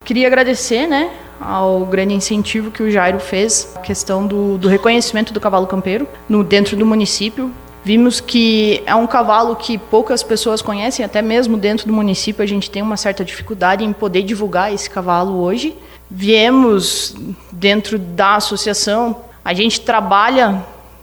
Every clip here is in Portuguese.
Queria agradecer, né, ao grande incentivo que o Jairo fez, a questão do reconhecimento do cavalo campeiro dentro do município. Vimos que é um cavalo que poucas pessoas conhecem, até mesmo dentro do município a gente tem uma certa dificuldade em poder divulgar esse cavalo hoje. Viemos dentro da associação, a gente trabalha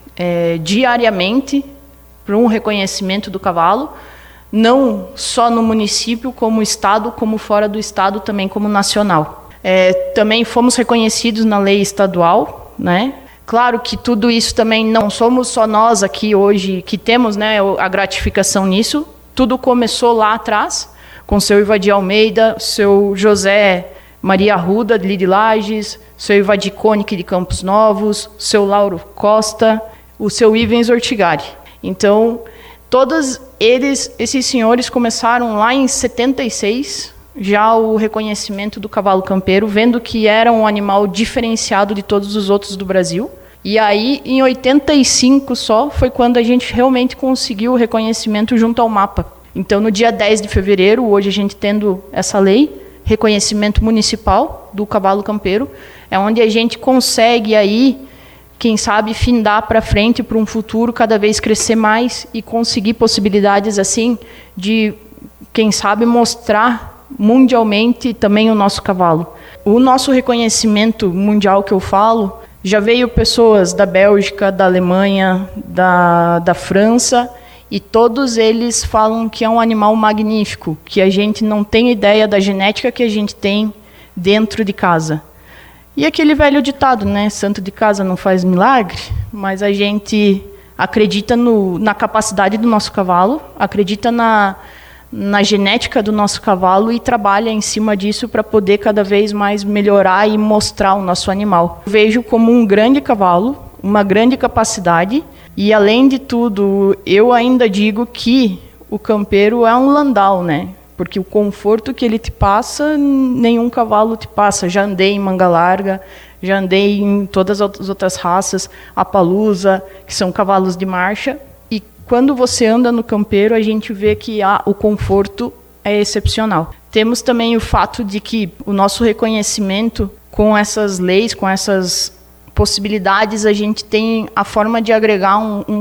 diariamente para um reconhecimento do cavalo, não só no município, como estado, como fora do estado, também como nacional. Também fomos reconhecidos na lei estadual, né? Claro que tudo isso também não somos só nós aqui hoje que temos, né, a gratificação nisso. Tudo começou lá atrás, com o seu Ivadir Almeida, seu José Maria Arruda, de Lages, seu Ivadir Koenig, de Campos Novos, seu Lauro Costa, o seu Ivens Ortigari. Então, todos esses senhores começaram lá em 76, já o reconhecimento do cavalo campeiro, vendo que era um animal diferenciado de todos os outros do Brasil. E aí, em 85 só, foi quando a gente realmente conseguiu o reconhecimento junto ao MAPA. Então, no dia 10 de fevereiro, hoje a gente tendo essa lei, reconhecimento municipal do cavalo campeiro, é onde a gente consegue aí, quem sabe, findar para frente, para um futuro cada vez crescer mais e conseguir possibilidades assim de, quem sabe, mostrar mundialmente também o nosso cavalo. O nosso reconhecimento mundial que eu falo, já veio pessoas da Bélgica, da Alemanha, da França, e todos eles falam que é um animal magnífico, que a gente não tem ideia da genética que a gente tem dentro de casa. E aquele velho ditado, né? Santo de casa não faz milagre, mas a gente acredita na capacidade do nosso cavalo, acredita na genética do nosso cavalo e trabalha em cima disso para poder cada vez mais melhorar e mostrar o nosso animal. Eu vejo como um grande cavalo, uma grande capacidade e, além de tudo, eu ainda digo que o campeiro é um Landau, né? Porque o conforto que ele te passa, nenhum cavalo te passa. Já andei em manga larga, já andei em todas as outras raças, Appaloosa, que são cavalos de marcha. E quando você anda no campeiro, a gente vê que o conforto é excepcional. Temos também o fato de que o nosso reconhecimento com essas leis, com essas possibilidades, a gente tem a forma de agregar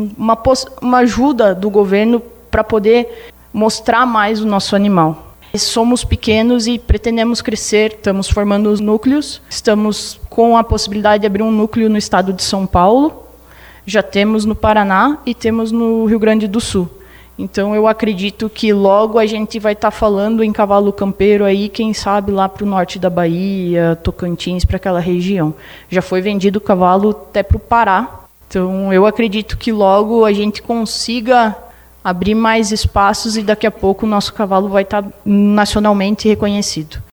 uma ajuda do governo para poder mostrar mais o nosso animal. Somos pequenos e pretendemos crescer, estamos formando os núcleos, estamos com a possibilidade de abrir um núcleo no estado de São Paulo, já temos no Paraná e temos no Rio Grande do Sul. Então eu acredito que logo a gente vai estar falando em cavalo campeiro aí, quem sabe lá para o norte da Bahia, Tocantins, para aquela região. Já foi vendido o cavalo até para o Pará. Então eu acredito que logo a gente consiga abrir mais espaços e daqui a pouco o nosso cavalo vai estar nacionalmente reconhecido.